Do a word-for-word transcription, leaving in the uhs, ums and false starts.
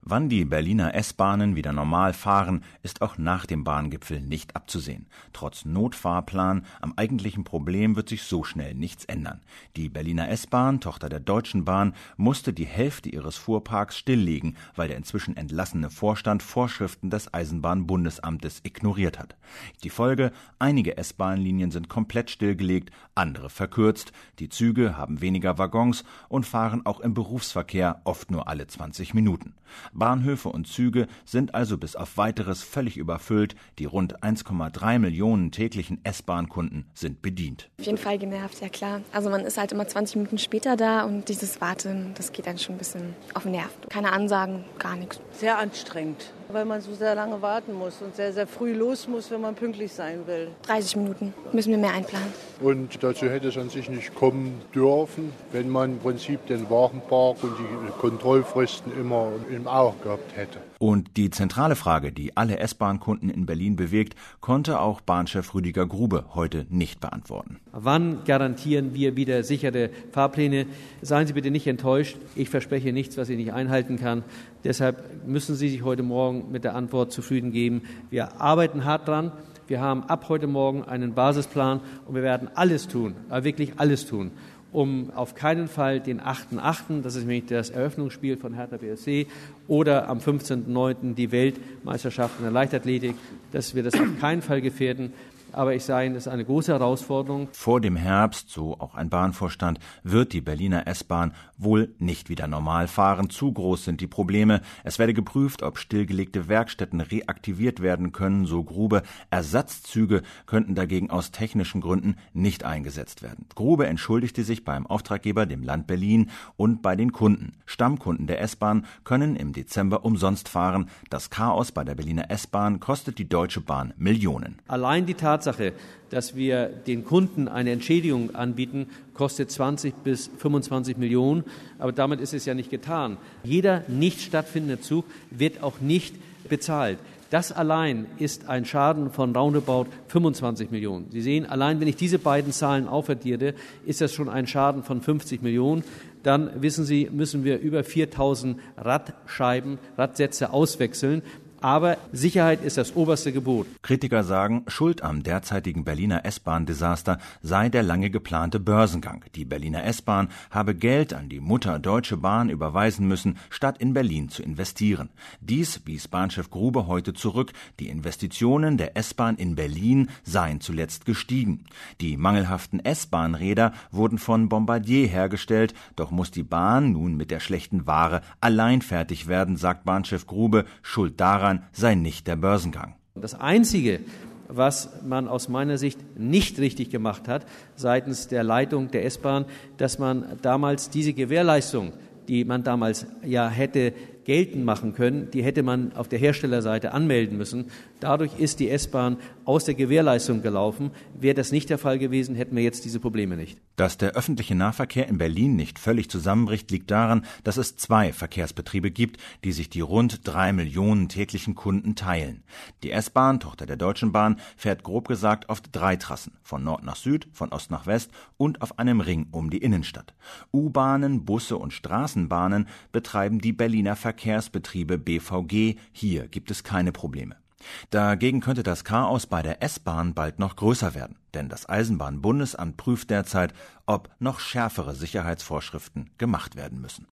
Wann die Berliner S-Bahnen wieder normal fahren, ist auch nach dem Bahngipfel nicht abzusehen. Trotz Notfahrplan am eigentlichen Problem wird sich so schnell nichts ändern. Die Berliner S-Bahn, Tochter der Deutschen Bahn, musste die Hälfte ihres Fuhrparks stilllegen, weil der inzwischen entlassene Vorstand Vorschriften des Eisenbahnbundesamtes ignoriert hat. Die Folge: einige S-Bahn-Linien sind komplett stillgelegt, andere verkürzt. Die Züge haben weniger Waggons und fahren auch im Berufsverkehr oft nur alle zwanzig Minuten. Bahnhöfe und Züge sind also bis auf Weiteres völlig überfüllt. Die rund eins Komma drei Millionen täglichen S-Bahn-Kunden sind bedient. Auf jeden Fall genervt, ja klar. Also man ist halt immer zwanzig Minuten später da und dieses Warten, das geht dann schon ein bisschen auf den Nerv. Keine Ansagen, gar nichts. Sehr anstrengend, weil man so sehr lange warten muss und sehr, sehr früh los muss, wenn man pünktlich sein will. dreißig Minuten müssen wir mehr einplanen. Und dazu hätte es an sich nicht kommen dürfen, wenn man im Prinzip den Wagenpark und die Kontrollfristen immer im Auge gehabt hätte. Und die zentrale Frage, die alle S-Bahn-Kunden in Berlin bewegt, konnte auch Bahnchef Rüdiger Grube heute nicht beantworten. Wann garantieren wir wieder sichere Fahrpläne? Seien Sie bitte nicht enttäuscht. Ich verspreche nichts, was ich nicht einhalten kann. Deshalb müssen Sie sich heute Morgen mit der Antwort zufrieden geben. Wir arbeiten hart dran. Wir haben ab heute Morgen einen Basisplan und wir werden alles tun, aber wirklich alles tun, um auf keinen Fall den achten achten, das ist nämlich das Eröffnungsspiel von Hertha B S C, oder am fünfzehnten neunten die Weltmeisterschaft in der Leichtathletik, dass wir das auf keinen Fall gefährden. Aber ich sage Ihnen, das ist eine große Herausforderung. Vor dem Herbst, so auch ein Bahnvorstand, wird die Berliner S-Bahn wohl nicht wieder normal fahren. Zu groß sind die Probleme. Es werde geprüft, ob stillgelegte Werkstätten reaktiviert werden können, so Grube. Ersatzzüge könnten dagegen aus technischen Gründen nicht eingesetzt werden. Grube entschuldigte sich beim Auftraggeber, dem Land Berlin, und bei den Kunden. Stammkunden der S-Bahn können im Dezember umsonst fahren. Das Chaos bei der Berliner S-Bahn kostet die Deutsche Bahn Millionen. Allein die Tatsache, dass wir den Kunden eine Entschädigung anbieten, kostet zwanzig bis fünfundzwanzig Millionen. Aber damit ist es ja nicht getan. Jeder nicht stattfindende Zug wird auch nicht bezahlt. Das allein ist ein Schaden von roundabout fünfundzwanzig Millionen. Sie sehen, allein wenn ich diese beiden Zahlen aufaddiere, ist das schon ein Schaden von fünfzig Millionen. Dann, wissen Sie, müssen wir über viertausend Radscheiben, Radsätze auswechseln. Aber Sicherheit ist das oberste Gebot. Kritiker sagen, Schuld am derzeitigen Berliner S-Bahn-Desaster sei der lange geplante Börsengang. Die Berliner S-Bahn habe Geld an die Mutter Deutsche Bahn überweisen müssen, statt in Berlin zu investieren. Dies wies Bahnchef Grube heute zurück. Die Investitionen der S-Bahn in Berlin seien zuletzt gestiegen. Die mangelhaften S-Bahn-Räder wurden von Bombardier hergestellt. Doch muss die Bahn nun mit der schlechten Ware allein fertig werden, sagt Bahnchef Grube. Schuld daran sei nicht der Börsengang. Das Einzige, was man aus meiner Sicht nicht richtig gemacht hat seitens der Leitung der S-Bahn, dass man damals diese Gewährleistung, die man damals ja hätte geltend machen können, die hätte man auf der Herstellerseite anmelden müssen. Dadurch ist die S-Bahn aus der Gewährleistung gelaufen. Wäre das nicht der Fall gewesen, hätten wir jetzt diese Probleme nicht. Dass der öffentliche Nahverkehr in Berlin nicht völlig zusammenbricht, liegt daran, dass es zwei Verkehrsbetriebe gibt, die sich die rund drei Millionen täglichen Kunden teilen. Die S-Bahn, Tochter der Deutschen Bahn, fährt grob gesagt auf drei Trassen, von Nord nach Süd, von Ost nach West und auf einem Ring um die Innenstadt. U-Bahnen, Busse und Straßenbahnen betreiben die Berliner Verkehrsbetriebe B V G. Hier gibt es keine Probleme. Dagegen könnte das Chaos bei der S-Bahn bald noch größer werden, denn das Eisenbahnbundesamt prüft derzeit, ob noch schärfere Sicherheitsvorschriften gemacht werden müssen.